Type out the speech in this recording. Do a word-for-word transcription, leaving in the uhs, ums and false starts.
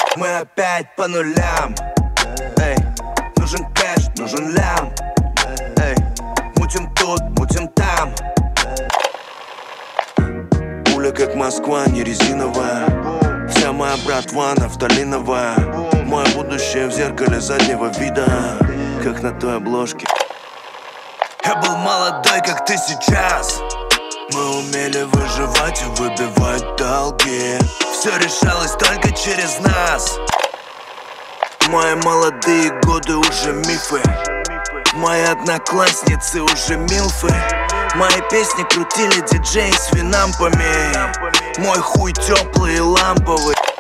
Мы опять по нулям. Эй, нужен кэш, нужен лям. Эй, мутим тут, мутим там. Пуля как Москва, не резиновая. Вся моя братва нафталиновая. Мое будущее в зеркале заднего вида, как на той обложке. Я был молодой, как ты сейчас. Мы умели выживать и выбивать долги. Все решалось только через нас. Мои молодые годы уже мифы. Мои одноклассницы уже милфы. Мои песни крутили диджеи с винампами. Мой хуй теплый и ламповый.